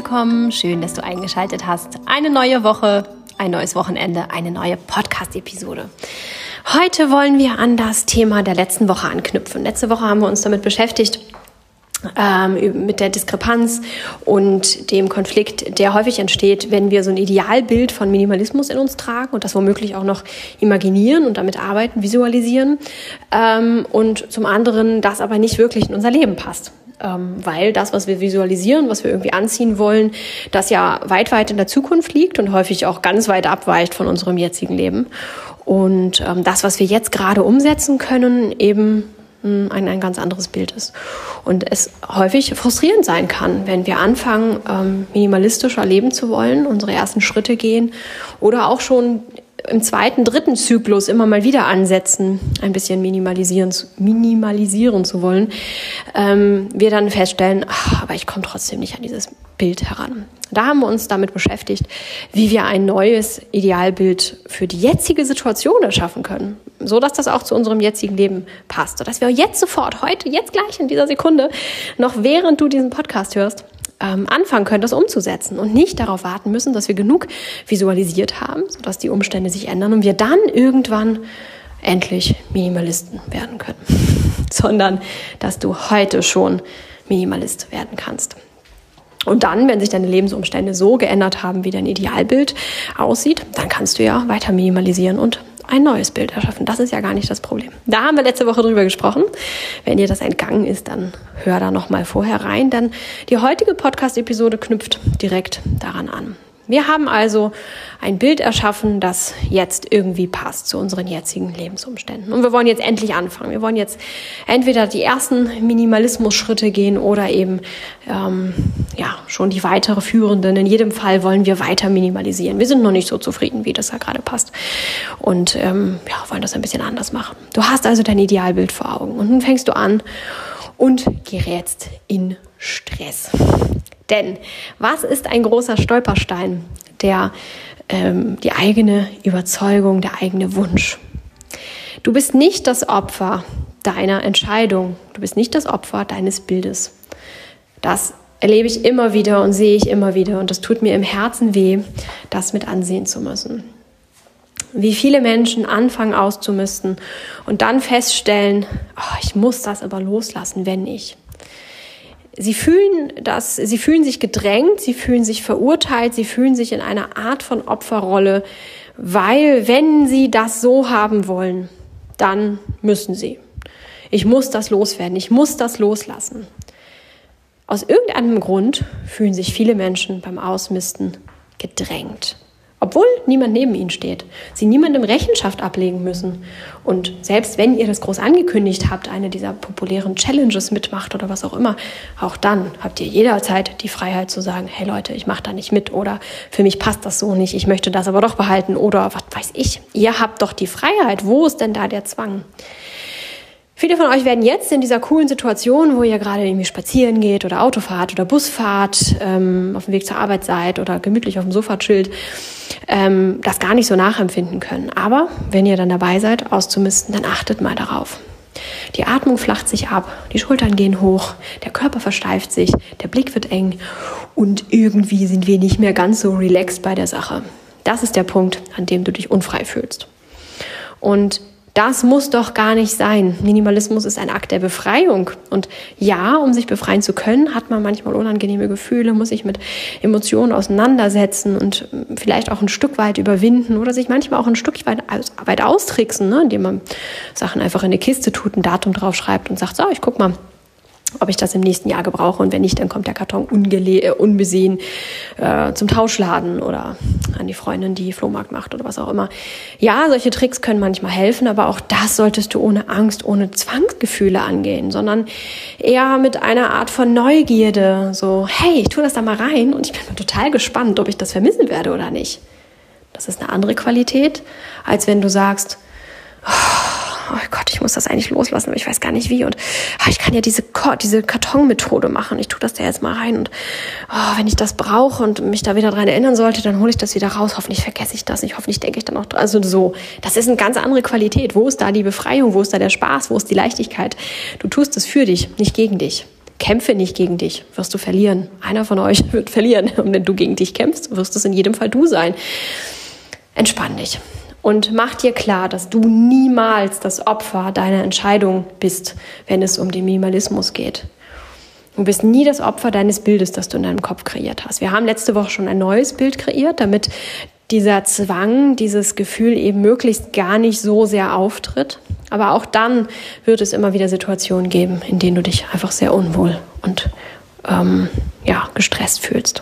willkommen. Schön, dass du eingeschaltet hast. Eine neue Woche, ein neues Wochenende, eine neue Podcast-Episode. Heute wollen wir an das Thema der letzten Woche anknüpfen. Letzte Woche haben wir uns damit beschäftigt, mit der Diskrepanz und dem Konflikt, der häufig entsteht, wenn wir so ein Idealbild von Minimalismus in uns tragen und das womöglich auch noch imaginieren und damit arbeiten, visualisieren und zum anderen das aber nicht wirklich in unser Leben passt. Weil das, was wir visualisieren, was wir irgendwie anziehen wollen, das ja weit, weit in der Zukunft liegt und häufig auch ganz weit abweicht von unserem jetzigen Leben. Und das, was wir jetzt gerade umsetzen können, eben ein ganz anderes Bild ist. Und es häufig frustrierend sein kann, wenn wir anfangen, minimalistischer leben zu wollen, unsere ersten Schritte gehen oder auch schon im zweiten, dritten Zyklus immer mal wieder ansetzen, ein bisschen minimalisieren zu wollen, wir dann feststellen, aber ich komme trotzdem nicht an dieses Bild heran. Da haben wir uns damit beschäftigt, wie wir ein neues Idealbild für die jetzige Situation erschaffen können, so dass das auch zu unserem jetzigen Leben passt, sodass wir jetzt sofort, heute, jetzt gleich in dieser Sekunde, noch während du diesen Podcast hörst, anfangen können, das umzusetzen und nicht darauf warten müssen, dass wir genug visualisiert haben, sodass die Umstände sich ändern und wir dann irgendwann endlich Minimalisten werden können, sondern dass du heute schon Minimalist werden kannst. Und dann, wenn sich deine Lebensumstände so geändert haben, wie dein Idealbild aussieht, dann kannst du ja weiter minimalisieren und ein neues Bild erschaffen. Das ist ja gar nicht das Problem. Da haben wir letzte Woche drüber gesprochen. Wenn dir das entgangen ist, dann hör da noch mal vorher rein, denn die heutige Podcast-Episode knüpft direkt daran an. Wir haben also ein Bild erschaffen, das jetzt irgendwie passt zu unseren jetzigen Lebensumständen. Und wir wollen jetzt endlich anfangen. Wir wollen jetzt entweder die ersten Minimalismus-Schritte gehen oder eben schon die weitere führenden. In jedem Fall wollen wir weiter minimalisieren. Wir sind noch nicht so zufrieden, wie das da gerade passt. Und wollen das ein bisschen anders machen. Du hast also dein Idealbild vor Augen. Und nun fängst du an und gerätst in Stress. Denn was ist ein großer Stolperstein? Die eigene Überzeugung, der eigene Wunsch. Du bist nicht das Opfer deiner Entscheidung. Du bist nicht das Opfer deines Bildes. Das erlebe ich immer wieder und sehe ich immer wieder. Und das tut mir im Herzen weh, das mit ansehen zu müssen. Wie viele Menschen anfangen auszumisten und dann feststellen, ich muss das aber loslassen, wenn ich. Sie fühlen sich gedrängt, sie fühlen sich verurteilt, sie fühlen sich in einer Art von Opferrolle, weil wenn sie das so haben wollen, dann müssen sie. Ich muss das loswerden, ich muss das loslassen. Aus irgendeinem Grund fühlen sich viele Menschen beim Ausmisten gedrängt. Obwohl niemand neben ihnen steht, sie niemandem Rechenschaft ablegen müssen. Und selbst wenn ihr das groß angekündigt habt, eine dieser populären Challenges mitmacht oder was auch immer, auch dann habt ihr jederzeit die Freiheit zu sagen, hey Leute, ich mache da nicht mit oder für mich passt das so nicht, ich möchte das aber doch behalten oder was weiß ich. Ihr habt doch die Freiheit, wo ist denn da der Zwang? Viele von euch werden jetzt in dieser coolen Situation, wo ihr gerade irgendwie spazieren geht oder Auto fahrt oder Bus fahrt, auf dem Weg zur Arbeit seid oder gemütlich auf dem Sofa chillt, das gar nicht so nachempfinden können. Aber wenn ihr dann dabei seid, auszumisten, dann achtet mal darauf. Die Atmung flacht sich ab, die Schultern gehen hoch, der Körper versteift sich, der Blick wird eng und irgendwie sind wir nicht mehr ganz so relaxed bei der Sache. Das ist der Punkt, an dem du dich unfrei fühlst. Und das muss doch gar nicht sein. Minimalismus ist ein Akt der Befreiung. Und ja, um sich befreien zu können, hat man manchmal unangenehme Gefühle, muss sich mit Emotionen auseinandersetzen und vielleicht auch ein Stück weit überwinden oder sich manchmal auch ein Stück weit austricksen, indem man Sachen einfach in eine Kiste tut, ein Datum draufschreibt und sagt, so, ich guck mal, ob ich das im nächsten Jahr gebrauche und wenn nicht, dann kommt der Karton unbesehen zum Tauschladen oder an die Freundin, die Flohmarkt macht oder was auch immer. Ja, solche Tricks können manchmal helfen, aber auch das solltest du ohne Angst, ohne Zwangsgefühle angehen, sondern eher mit einer Art von Neugierde, so, hey, ich tue das da mal rein und ich bin mal total gespannt, ob ich das vermissen werde oder nicht. Das ist eine andere Qualität, als wenn du sagst, oh Gott, ich muss das eigentlich loslassen, aber ich weiß gar nicht wie. Und ich kann ja diese Kartonmethode machen. Ich tue das da jetzt mal rein. Und wenn ich das brauche und mich da wieder dran erinnern sollte, dann hole ich das wieder raus. Hoffentlich vergesse ich das nicht. Hoffentlich denke ich dann auch dran. Also so, das ist eine ganz andere Qualität. Wo ist da die Befreiung? Wo ist da der Spaß? Wo ist die Leichtigkeit? Du tust es für dich, nicht gegen dich. kämpfe nicht gegen dich, wirst du verlieren. Einer von euch wird verlieren. Und wenn du gegen dich kämpfst, wirst es in jedem Fall du sein. Entspann dich und mach dir klar, dass du niemals das Opfer deiner Entscheidung bist, wenn es um den Minimalismus geht. Du bist nie das Opfer deines Bildes, das du in deinem Kopf kreiert hast. Wir haben letzte Woche schon ein neues Bild kreiert, damit dieser Zwang, dieses Gefühl eben möglichst gar nicht so sehr auftritt. Aber auch dann wird es immer wieder Situationen geben, in denen du dich einfach sehr unwohl und gestresst fühlst.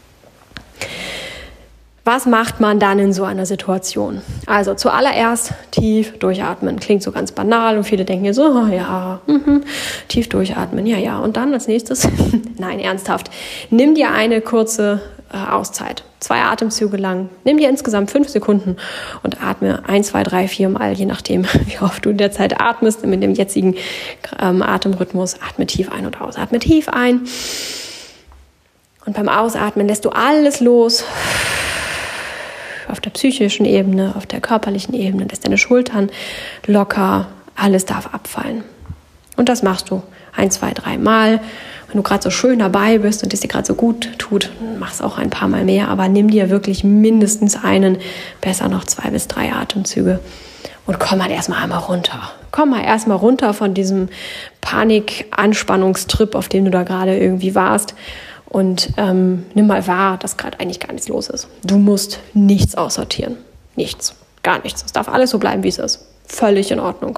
Was macht man dann in so einer Situation? Also zuallererst tief durchatmen. Klingt so ganz banal und viele denken hier so, tief durchatmen, ja. Und dann als nächstes, nein, ernsthaft, nimm dir eine kurze Auszeit. 2 Atemzüge lang. Nimm dir insgesamt 5 Sekunden und atme 1, 2, 3, 4 Mal, je nachdem, wie oft du in der Zeit atmest, mit dem jetzigen Atemrhythmus. Atme tief ein und aus. Atme tief ein. Und beim Ausatmen lässt du alles los. Auf der psychischen Ebene, auf der körperlichen Ebene, lässt deine Schultern locker, alles darf abfallen. Und das machst du 1, 2, 3 Mal. Wenn du gerade so schön dabei bist und es dir gerade so gut tut, mach es auch ein paar Mal mehr, aber nimm dir wirklich mindestens einen, besser noch 2 bis 3 Atemzüge und komm halt erstmal einmal runter. Komm mal erstmal runter von diesem Panik-Anspannungstrip, auf dem du da gerade irgendwie warst. Und nimm mal wahr, dass gerade eigentlich gar nichts los ist. Du musst nichts aussortieren. Nichts. Gar nichts. Es darf alles so bleiben, wie es ist. Völlig in Ordnung.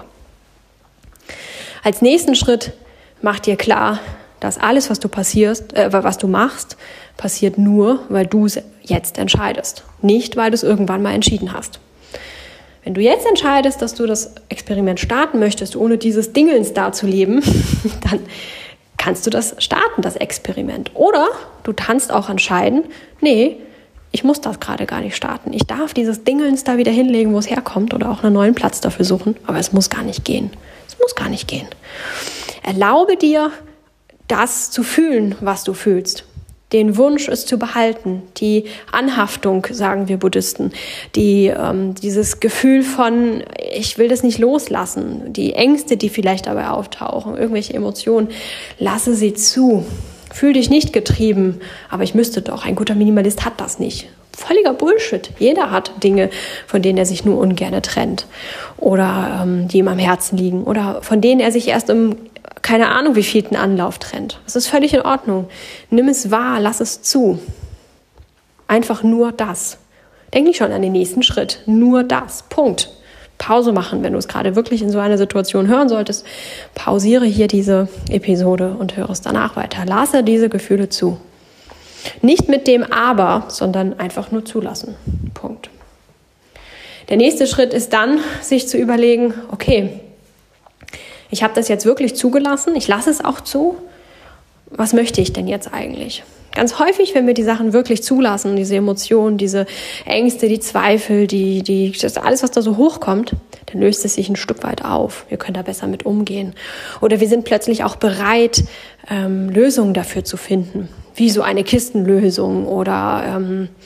Als nächsten Schritt mach dir klar, dass alles, was du machst, passiert nur, weil du es jetzt entscheidest. Nicht, weil du es irgendwann mal entschieden hast. Wenn du jetzt entscheidest, dass du das Experiment starten möchtest, ohne dieses Dingelns da zu leben, dann kannst du das starten, das Experiment. Oder du kannst auch entscheiden, nee, ich muss das gerade gar nicht starten. Ich darf dieses Dingelns da wieder hinlegen, wo es herkommt oder auch einen neuen Platz dafür suchen. Aber es muss gar nicht gehen. Es muss gar nicht gehen. Erlaube dir, das zu fühlen, was du fühlst. Den Wunsch, es zu behalten, die Anhaftung, sagen wir Buddhisten, dieses Gefühl von, ich will das nicht loslassen, die Ängste, die vielleicht dabei auftauchen, irgendwelche Emotionen, lasse sie zu. Fühl dich nicht getrieben, aber ich müsste doch, ein guter Minimalist hat das nicht. Völliger Bullshit. Jeder hat Dinge, von denen er sich nur ungern trennt oder die ihm am Herzen liegen oder von denen er sich erst im keine Ahnung, wie vielten Anlauf trennt. Das ist völlig in Ordnung. Nimm es wahr, lass es zu. Einfach nur das. Denk nicht schon an den nächsten Schritt. Nur das. Punkt. Pause machen, wenn du es gerade wirklich in so einer Situation hören solltest. Pausiere hier diese Episode und höre es danach weiter. Lasse diese Gefühle zu. Nicht mit dem Aber, sondern einfach nur zulassen. Punkt. Der nächste Schritt ist dann, sich zu überlegen, okay, ich habe das jetzt wirklich zugelassen, ich lasse es auch zu. Was möchte ich denn jetzt eigentlich? Ganz häufig, wenn wir die Sachen wirklich zulassen, diese Emotionen, diese Ängste, die Zweifel, das alles, was da so hochkommt, dann löst es sich ein Stück weit auf. Wir können da besser mit umgehen. Oder wir sind plötzlich auch bereit, Lösungen dafür zu finden. Wie so eine Kistenlösung oder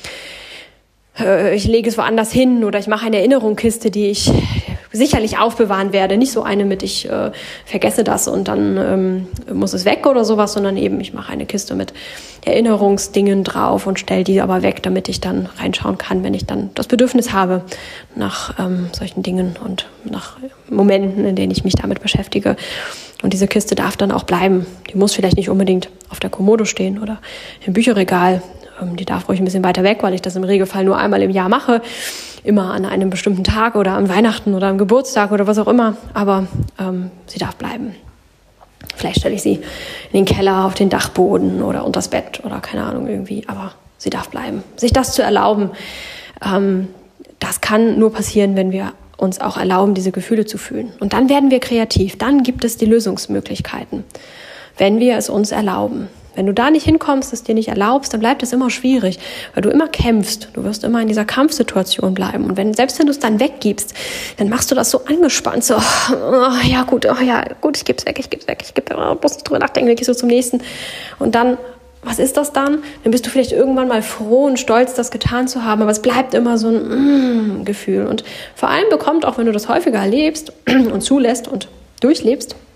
ich lege es woanders hin oder ich mache eine Erinnerungskiste, die ich sicherlich aufbewahren werde. Nicht so eine mit, ich vergesse das und dann muss es weg oder sowas, sondern eben, ich mache eine Kiste mit Erinnerungsdingen drauf und stelle die aber weg, damit ich dann reinschauen kann, wenn ich dann das Bedürfnis habe nach solchen Dingen und nach Momenten, in denen ich mich damit beschäftige. Und diese Kiste darf dann auch bleiben. Die muss vielleicht nicht unbedingt auf der Kommode stehen oder im Bücherregal. Die darf ruhig ein bisschen weiter weg, weil ich das im Regelfall nur einmal im Jahr mache. Immer an einem bestimmten Tag oder am Weihnachten oder am Geburtstag oder was auch immer. Aber sie darf bleiben. Vielleicht stelle ich sie in den Keller, auf den Dachboden oder unters Bett oder keine Ahnung irgendwie. Aber sie darf bleiben. Sich das zu erlauben, das kann nur passieren, wenn wir uns auch erlauben, diese Gefühle zu fühlen. Und dann werden wir kreativ. Dann gibt es die Lösungsmöglichkeiten, wenn wir es uns erlauben. Wenn du da nicht hinkommst, es dir nicht erlaubst, dann bleibt es immer schwierig, weil du immer kämpfst. Du wirst immer in dieser Kampfsituation bleiben. Und selbst wenn du es dann weggibst, dann machst du das so angespannt, so, gut, ich geb's weg, bloß nicht drüber nachdenken, dann gehst du zum nächsten. Und dann, was ist das dann? Dann bist du vielleicht irgendwann mal froh und stolz, das getan zu haben, aber es bleibt immer so ein Gefühl. Und vor allem bekommt, auch wenn du das häufiger erlebst und zulässt und durchlebst,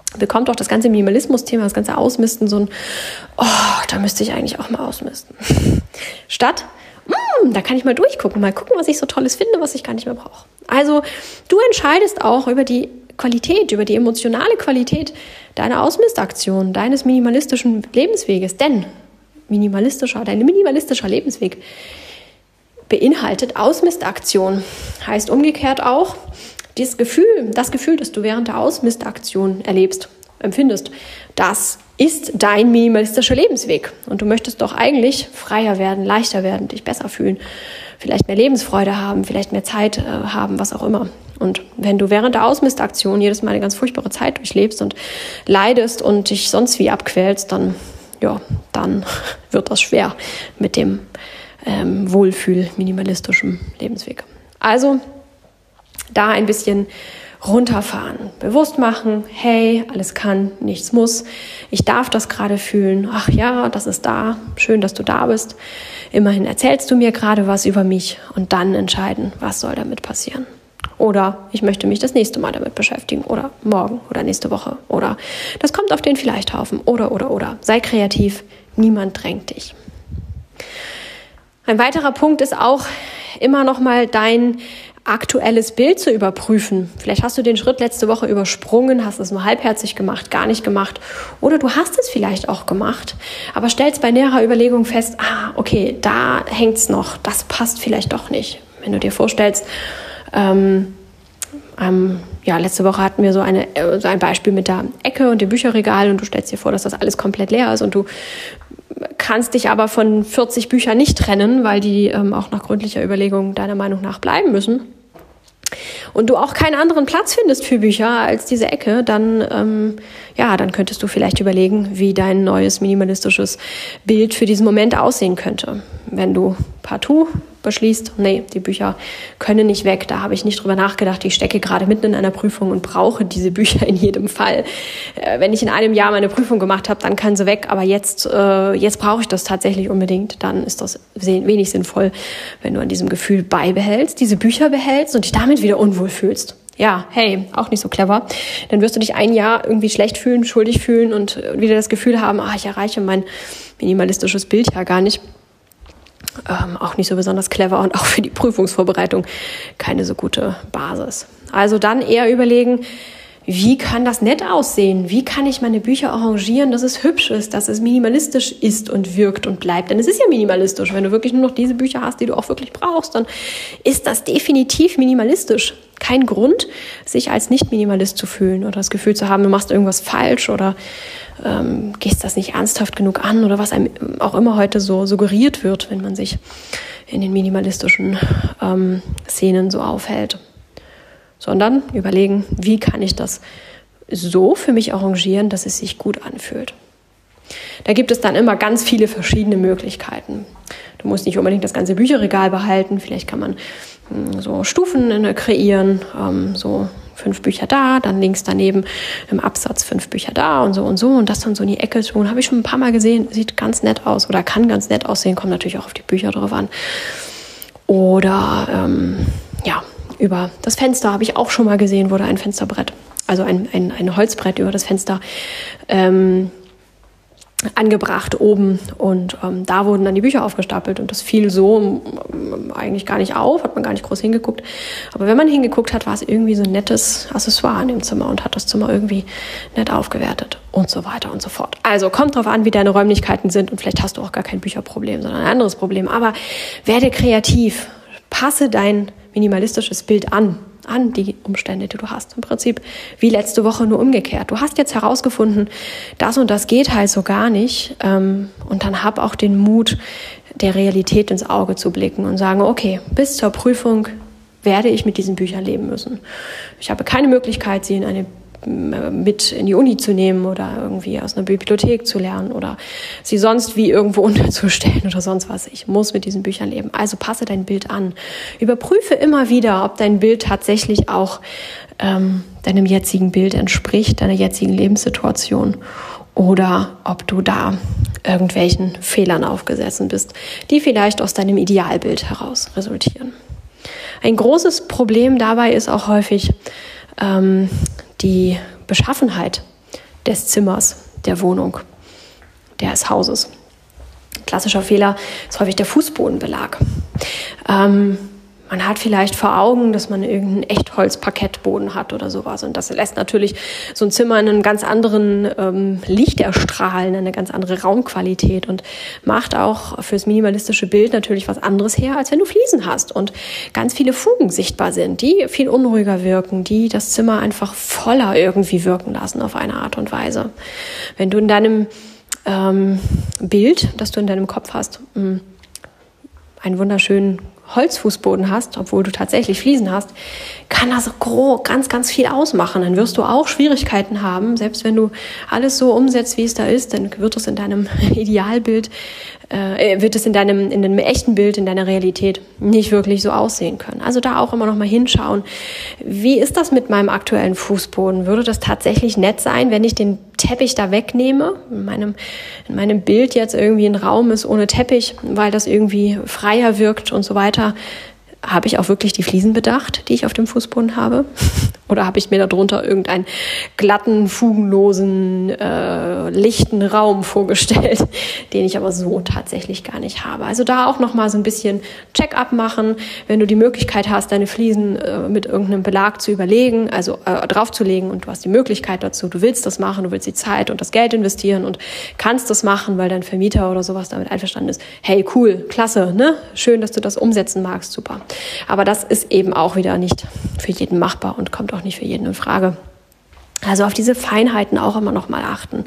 bekommt auch das ganze Minimalismus-Thema, das ganze Ausmisten so ein, da müsste ich eigentlich auch mal ausmisten. Statt, da kann ich mal durchgucken, mal gucken, was ich so Tolles finde, was ich gar nicht mehr brauche. Also du entscheidest auch über die Qualität, über die emotionale Qualität deiner Ausmistaktion, deines minimalistischen Lebensweges. Denn dein minimalistischer Lebensweg beinhaltet Ausmistaktion. Heißt umgekehrt auch, das Gefühl, das du während der Ausmistaktion empfindest, das ist dein minimalistischer Lebensweg. Und du möchtest doch eigentlich freier werden, leichter werden, dich besser fühlen, vielleicht mehr Lebensfreude haben, vielleicht mehr Zeit haben, was auch immer. Und wenn du während der Ausmistaktion jedes Mal eine ganz furchtbare Zeit durchlebst und leidest und dich sonst wie abquälst, dann wird das schwer mit dem wohlfühl-minimalistischen Lebensweg. Also da ein bisschen runterfahren, bewusst machen, hey, alles kann, nichts muss, ich darf das gerade fühlen, ach ja, das ist da, schön, dass du da bist, immerhin erzählst du mir gerade was über mich und dann entscheiden, was soll damit passieren. Oder ich möchte mich das nächste Mal damit beschäftigen oder morgen oder nächste Woche oder das kommt auf den Vielleichthaufen oder. Sei kreativ, niemand drängt dich. Ein weiterer Punkt ist auch immer noch mal dein aktuelles Bild zu überprüfen. Vielleicht hast du den Schritt letzte Woche übersprungen, hast es nur halbherzig gemacht, gar nicht gemacht oder du hast es vielleicht auch gemacht, aber stellst bei näherer Überlegung fest, okay, da hängt's noch, das passt vielleicht doch nicht. Wenn du dir vorstellst, letzte Woche hatten wir so ein Beispiel mit der Ecke und dem Bücherregal und du stellst dir vor, dass das alles komplett leer ist und du kannst dich aber von 40 Büchern nicht trennen, weil die auch nach gründlicher Überlegung deiner Meinung nach bleiben müssen und du auch keinen anderen Platz findest für Bücher als diese Ecke, dann könntest du vielleicht überlegen, wie dein neues minimalistisches Bild für diesen Moment aussehen könnte. Wenn du partout beschließt, nee, die Bücher können nicht weg, da habe ich nicht drüber nachgedacht, ich stecke gerade mitten in einer Prüfung und brauche diese Bücher in jedem Fall. Wenn ich in einem Jahr meine Prüfung gemacht habe, dann kann sie weg, aber jetzt brauche ich das tatsächlich unbedingt, dann ist das wenig sinnvoll, wenn du an diesem Gefühl diese Bücher behältst und dich damit wieder unwohl fühlst. Ja, hey, auch nicht so clever. Dann wirst du dich ein Jahr irgendwie schlecht fühlen, schuldig fühlen und wieder das Gefühl haben, ich erreiche mein minimalistisches Bild ja gar nicht. Auch nicht so besonders clever und auch für die Prüfungsvorbereitung keine so gute Basis. Also dann eher überlegen, wie kann das nett aussehen? Wie kann ich meine Bücher arrangieren, dass es hübsch ist, dass es minimalistisch ist und wirkt und bleibt? Denn es ist ja minimalistisch. Wenn du wirklich nur noch diese Bücher hast, die du auch wirklich brauchst, dann ist das definitiv minimalistisch. Kein Grund, sich als Nicht-Minimalist zu fühlen oder das Gefühl zu haben, du machst irgendwas falsch oder gehst das nicht ernsthaft genug an oder was einem auch immer heute so suggeriert wird, wenn man sich in den minimalistischen Szenen so aufhält. Sondern überlegen, wie kann ich das so für mich arrangieren, dass es sich gut anfühlt. Da gibt es dann immer ganz viele verschiedene Möglichkeiten. Du musst nicht unbedingt das ganze Bücherregal behalten, vielleicht kann man so Stufen kreieren, so 5 Bücher da, dann links daneben im Absatz 5 Bücher da und so das dann so in die Ecke tun. Habe ich schon ein paar Mal gesehen, sieht ganz nett aus oder kann ganz nett aussehen, kommt natürlich auch auf die Bücher drauf an. Oder über das Fenster habe ich auch schon mal gesehen, wurde ein Fensterbrett, also ein Holzbrett über das Fenster angebracht oben und da wurden dann die Bücher aufgestapelt und das fiel so eigentlich gar nicht auf, hat man gar nicht groß hingeguckt. Aber wenn man hingeguckt hat, war es irgendwie so ein nettes Accessoire in dem Zimmer und hat das Zimmer irgendwie nett aufgewertet und so weiter und so fort. Also kommt drauf an, wie deine Räumlichkeiten sind und vielleicht hast du auch gar kein Bücherproblem, sondern ein anderes Problem. Aber werde kreativ, passe dein minimalistisches Bild an die Umstände, die du hast. Im Prinzip wie letzte Woche, nur umgekehrt. Du hast jetzt herausgefunden, das und das geht halt so gar nicht. Und dann hab auch den Mut, der Realität ins Auge zu blicken und sagen, okay, bis zur Prüfung werde ich mit diesen Büchern leben müssen. Ich habe keine Möglichkeit, sie mit in die Uni zu nehmen oder irgendwie aus einer Bibliothek zu lernen oder sie sonst wie irgendwo unterzustellen oder sonst was. Ich muss mit diesen Büchern leben. Also passe dein Bild an. Überprüfe immer wieder, ob dein Bild tatsächlich auch deinem jetzigen Bild entspricht, deiner jetzigen Lebenssituation oder ob du da irgendwelchen Fehlern aufgesessen bist, die vielleicht aus deinem Idealbild heraus resultieren. Ein großes Problem dabei ist auch häufig die Beschaffenheit des Zimmers, der Wohnung, des Hauses. Klassischer Fehler ist häufig der Fußbodenbelag. Man hat vielleicht vor Augen, dass man irgendeinen Echtholz-Parkettboden hat oder sowas. Und das lässt natürlich so ein Zimmer in einen ganz anderen Licht erstrahlen, eine ganz andere Raumqualität und macht auch fürs minimalistische Bild natürlich was anderes her, als wenn du Fliesen hast und ganz viele Fugen sichtbar sind, die viel unruhiger wirken, die das Zimmer einfach voller irgendwie wirken lassen auf eine Art und Weise. Wenn du in deinem Bild, das du in deinem Kopf hast, einen wunderschönen Holzfußboden hast, obwohl du tatsächlich Fliesen hast, kann das ganz, ganz viel ausmachen. Dann wirst du auch Schwierigkeiten haben, selbst wenn du alles so umsetzt, wie es da ist, dann wird es in deinem Idealbild, wird es in einem echten Bild, in deiner Realität nicht wirklich so aussehen können. Also da auch immer noch mal hinschauen, wie ist das mit meinem aktuellen Fußboden? Würde das tatsächlich nett sein, wenn ich den Teppich da wegnehme? In meinem Bild jetzt irgendwie ein Raum ist ohne Teppich, weil das irgendwie freier wirkt und so weiter. Habe ich auch wirklich die Fliesen bedacht, die ich auf dem Fußboden habe? Oder habe ich mir darunter irgendeinen glatten, fugenlosen, lichten Raum vorgestellt, den ich aber so tatsächlich gar nicht habe? Also da auch nochmal so ein bisschen Check-up machen, wenn du die Möglichkeit hast, deine Fliesen mit irgendeinem Belag zu überlegen, also draufzulegen und du hast die Möglichkeit dazu, du willst das machen, du willst die Zeit und das Geld investieren und kannst das machen, weil dein Vermieter oder sowas damit einverstanden ist. Hey, cool, klasse, ne? Schön, dass du das umsetzen magst, super. Aber das ist eben auch wieder nicht für jeden machbar und kommt auch nicht für jeden in Frage. Also auf diese Feinheiten auch immer noch mal achten.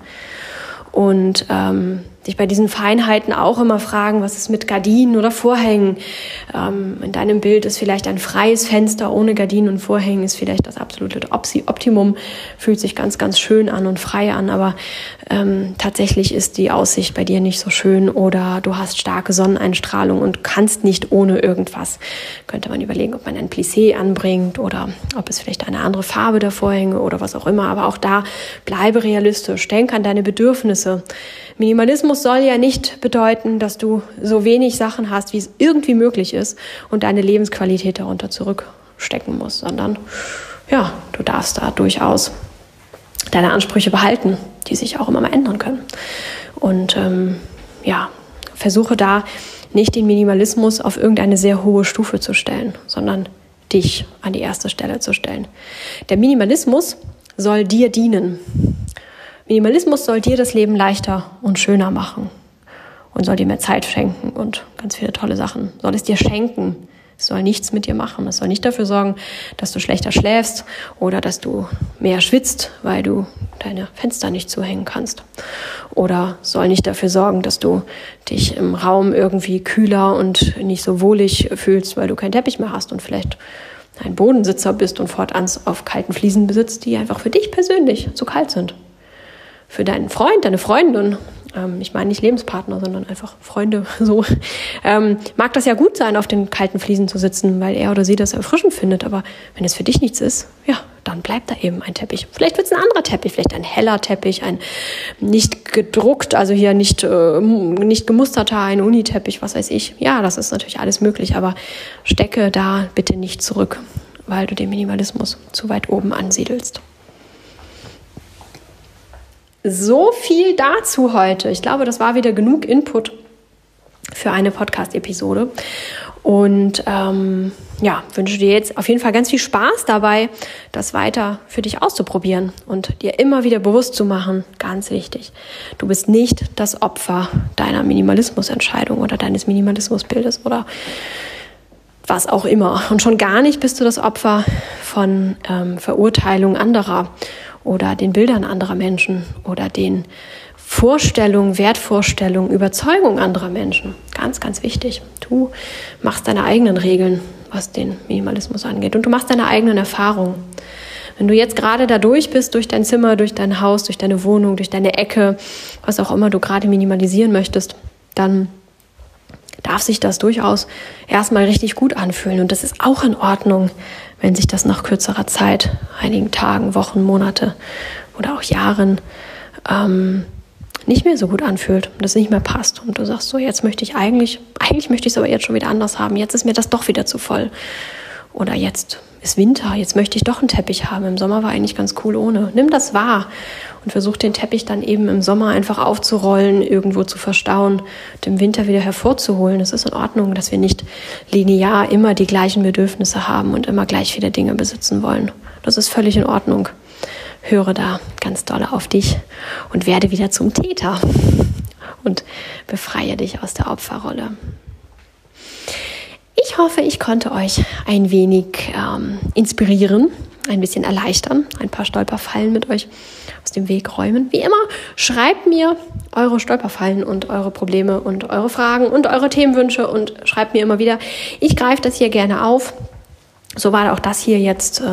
Und dich bei diesen Feinheiten auch immer fragen, was ist mit Gardinen oder Vorhängen? In deinem Bild ist vielleicht ein freies Fenster ohne Gardinen und Vorhängen ist vielleicht das absolute Optimum, fühlt sich ganz, ganz schön an und frei an, aber tatsächlich ist die Aussicht bei dir nicht so schön oder du hast starke Sonneneinstrahlung und kannst nicht ohne irgendwas. Könnte man überlegen, ob man ein Plissé anbringt oder ob es vielleicht eine andere Farbe der Vorhänge oder was auch immer, aber auch da bleibe realistisch, denk an deine Bedürfnisse. Minimalismus soll ja nicht bedeuten, dass du so wenig Sachen hast, wie es irgendwie möglich ist und deine Lebensqualität darunter zurückstecken musst, sondern ja, du darfst da durchaus deine Ansprüche behalten, die sich auch immer mal ändern können. Und versuche da nicht den Minimalismus auf irgendeine sehr hohe Stufe zu stellen, sondern dich an die erste Stelle zu stellen. Der Minimalismus soll dir dienen. Minimalismus soll dir das Leben leichter und schöner machen und soll dir mehr Zeit schenken und ganz viele tolle Sachen. Soll es dir schenken. Es soll nichts mit dir machen. Es soll nicht dafür sorgen, dass du schlechter schläfst oder dass du mehr schwitzt, weil du deine Fenster nicht zuhängen kannst. Oder soll nicht dafür sorgen, dass du dich im Raum irgendwie kühler und nicht so wohlig fühlst, weil du keinen Teppich mehr hast und vielleicht ein Bodensitzer bist und fortan auf kalten Fliesen besitzt, die einfach für dich persönlich zu kalt sind. Für deinen Freund, deine Freundin, ich meine nicht Lebenspartner, sondern einfach Freunde, so, mag das ja gut sein, auf den kalten Fliesen zu sitzen, weil er oder sie das erfrischend findet, aber wenn es für dich nichts ist, ja, dann bleibt da eben ein Teppich. Vielleicht wird es ein anderer Teppich, vielleicht ein heller Teppich, ein nicht gedruckt, also hier nicht gemusterter, ein Uniteppich, was weiß ich. Ja, das ist natürlich alles möglich, aber stecke da bitte nicht zurück, weil du den Minimalismus zu weit oben ansiedelst. So viel dazu heute. Ich glaube, das war wieder genug Input für eine Podcast-Episode. Und wünsche dir jetzt auf jeden Fall ganz viel Spaß dabei, das weiter für dich auszuprobieren und dir immer wieder bewusst zu machen, ganz wichtig, du bist nicht das Opfer deiner Minimalismusentscheidung oder deines Minimalismusbildes oder was auch immer. Und schon gar nicht bist du das Opfer von Verurteilung anderer oder den Bildern anderer Menschen oder den Vorstellungen, Wertvorstellungen, Überzeugungen anderer Menschen. Ganz, ganz wichtig. Du machst deine eigenen Regeln, was den Minimalismus angeht. Und du machst deine eigenen Erfahrungen. Wenn du jetzt gerade da durch bist, durch dein Zimmer, durch dein Haus, durch deine Wohnung, durch deine Ecke, was auch immer du gerade minimalisieren möchtest, dann darf sich das durchaus erstmal richtig gut anfühlen. Und das ist auch in Ordnung, wenn sich das nach kürzerer Zeit, einigen Tagen, Wochen, Monate oder auch Jahren nicht mehr so gut anfühlt und das nicht mehr passt. Und du sagst so, jetzt möchte ich eigentlich möchte ich es aber jetzt schon wieder anders haben. Jetzt ist mir das doch wieder zu voll. Oder jetzt ist Winter, jetzt möchte ich doch einen Teppich haben. Im Sommer war eigentlich ganz cool ohne. Nimm das wahr und versuch den Teppich dann eben im Sommer einfach aufzurollen, irgendwo zu verstauen und im Winter wieder hervorzuholen. Es ist in Ordnung, dass wir nicht linear immer die gleichen Bedürfnisse haben und immer gleich viele Dinge besitzen wollen. Das ist völlig in Ordnung. Höre da ganz doll auf dich und werde wieder zum Täter und befreie dich aus der Opferrolle. Ich hoffe, ich konnte euch ein wenig inspirieren, ein bisschen erleichtern, ein paar Stolperfallen mit euch aus dem Weg räumen. Wie immer, schreibt mir eure Stolperfallen und eure Probleme und eure Fragen und eure Themenwünsche und schreibt mir immer wieder. Ich greife das hier gerne auf. So war auch das hier jetzt,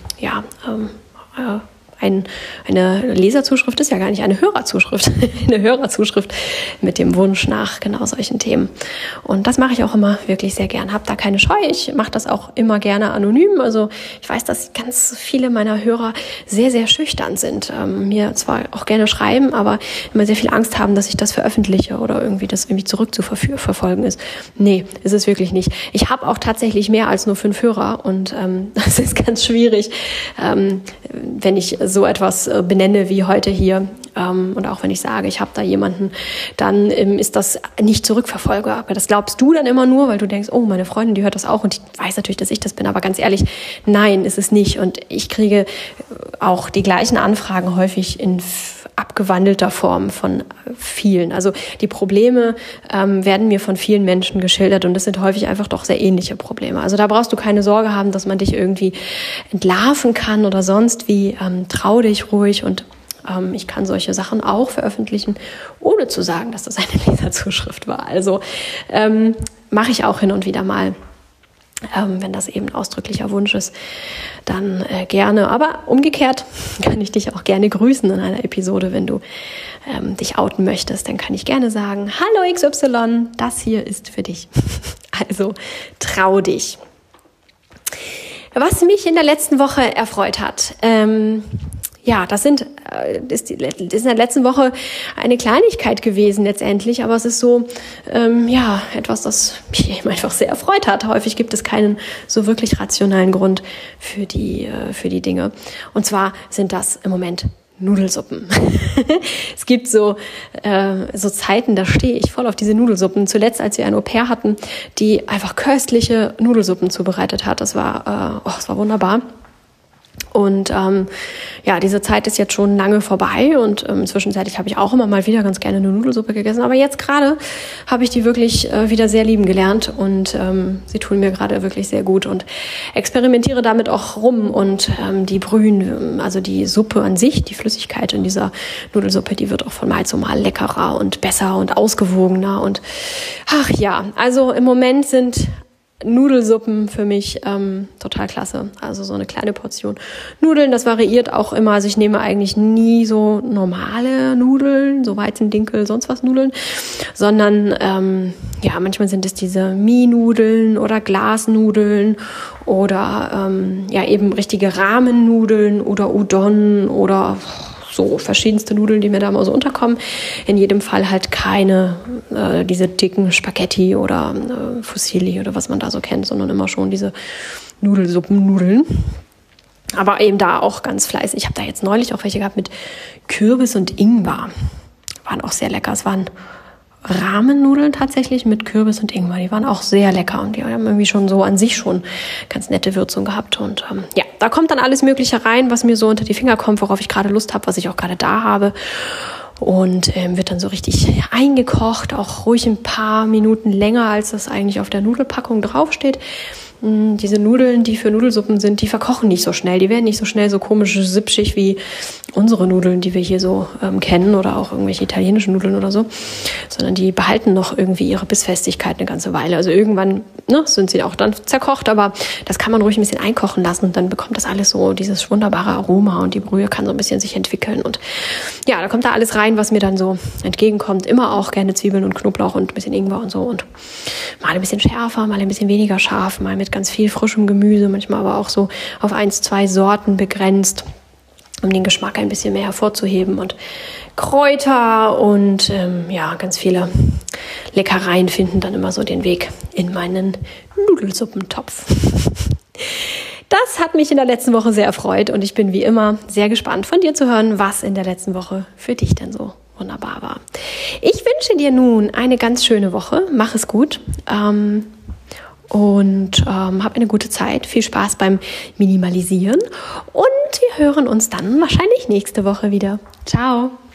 eine Leserzuschrift ist ja gar nicht eine Hörerzuschrift, eine Hörerzuschrift mit dem Wunsch nach genau solchen Themen. Und das mache ich auch immer wirklich sehr gern. Hab da keine Scheu. Ich mache das auch immer gerne anonym. Also ich weiß, dass ganz viele meiner Hörer sehr, sehr schüchtern sind. Mir zwar auch gerne schreiben, aber immer sehr viel Angst haben, dass ich das veröffentliche oder irgendwie das irgendwie zurück zu verfolgen ist. Nee, ist es wirklich nicht. Ich habe auch tatsächlich mehr als nur 5 Hörer und das ist ganz schwierig, wenn ich so etwas benenne wie heute hier und auch wenn ich sage, ich habe da jemanden, dann ist das nicht zurückverfolgbar. Aber das glaubst du dann immer nur, weil du denkst, oh, meine Freundin, die hört das auch und die weiß natürlich, dass ich das bin. Aber ganz ehrlich, nein, ist es nicht. Und ich kriege auch die gleichen Anfragen häufig in abgewandelter Form von vielen. Also die Probleme werden mir von vielen Menschen geschildert und das sind häufig einfach doch sehr ähnliche Probleme. Also da brauchst du keine Sorge haben, dass man dich irgendwie entlarven kann oder sonst wie. Trau dich ruhig und ich kann solche Sachen auch veröffentlichen, ohne zu sagen, dass das eine Leserzuschrift war. Also mache ich auch hin und wieder mal. Wenn das eben ausdrücklicher Wunsch ist, dann gerne. Aber umgekehrt kann ich dich auch gerne grüßen in einer Episode, wenn du dich outen möchtest. Dann kann ich gerne sagen, hallo XY, das hier ist für dich. Also trau dich. Was mich in der letzten Woche erfreut hat, das ist in der letzten Woche eine Kleinigkeit gewesen letztendlich, aber es ist so, etwas, das mich eben einfach sehr erfreut hat. Häufig gibt es keinen so wirklich rationalen Grund für die Dinge. Und zwar sind das im Moment Nudelsuppen. Es gibt so Zeiten, da stehe ich voll auf diese Nudelsuppen. Zuletzt, als wir ein Au-pair hatten, die einfach köstliche Nudelsuppen zubereitet hat. Das war wunderbar. Und diese Zeit ist jetzt schon lange vorbei und zwischenzeitlich habe ich auch immer mal wieder ganz gerne eine Nudelsuppe gegessen. Aber jetzt gerade habe ich die wirklich wieder sehr lieben gelernt und sie tun mir gerade wirklich sehr gut und experimentiere damit auch rum. Und die Brühen, also die Suppe an sich, die Flüssigkeit in dieser Nudelsuppe, die wird auch von Mal zu Mal leckerer und besser und ausgewogener. Und also im Moment sind Nudelsuppen für mich total klasse. Also so eine kleine Portion Nudeln, das variiert auch immer. Also ich nehme eigentlich nie so normale Nudeln, so Weizendinkel, sonst was Nudeln, sondern manchmal sind es diese Mie-Nudeln oder Glasnudeln oder eben richtige Ramen-Nudeln oder Udon oder so verschiedenste Nudeln, die mir da mal so unterkommen. In jedem Fall halt keine diese dicken Spaghetti oder Fusilli oder was man da so kennt, sondern immer schon diese Nudelsuppen-Nudeln. Aber eben da auch ganz fleißig. Ich habe da jetzt neulich auch welche gehabt mit Kürbis und Ingwer. Waren auch sehr lecker. Es waren Rahmennudeln tatsächlich mit Kürbis und Ingwer. Die waren auch sehr lecker und die haben irgendwie schon so an sich schon ganz nette Würzung gehabt. Und da kommt dann alles Mögliche rein, was mir so unter die Finger kommt, worauf ich gerade Lust habe, was ich auch gerade da habe. Und wird dann so richtig eingekocht, auch ruhig ein paar Minuten länger, als das eigentlich auf der Nudelpackung draufsteht. Diese Nudeln, die für Nudelsuppen sind, die verkochen nicht so schnell. Die werden nicht so schnell so komisch sipschig wie unsere Nudeln, die wir hier so kennen oder auch irgendwelche italienischen Nudeln oder so, sondern die behalten noch irgendwie ihre Bissfestigkeit eine ganze Weile. Also irgendwann sind sie auch dann zerkocht, aber das kann man ruhig ein bisschen einkochen lassen und dann bekommt das alles so dieses wunderbare Aroma und die Brühe kann so ein bisschen sich entwickeln und da kommt da alles rein, was mir dann so entgegenkommt. Immer auch gerne Zwiebeln und Knoblauch und ein bisschen Ingwer und so und mal ein bisschen schärfer, mal ein bisschen weniger scharf, mal mit ganz viel frischem Gemüse, manchmal aber auch so auf 1, 2 Sorten begrenzt, um den Geschmack ein bisschen mehr hervorzuheben und Kräuter und ganz viele Leckereien finden dann immer so den Weg in meinen Nudelsuppentopf. Das hat mich in der letzten Woche sehr erfreut und ich bin wie immer sehr gespannt von dir zu hören, was in der letzten Woche für dich denn so wunderbar war. Ich wünsche dir nun eine ganz schöne Woche. Mach es gut und hab eine gute Zeit. Viel Spaß beim Minimalisieren und wir hören uns dann wahrscheinlich nächste Woche wieder. Ciao!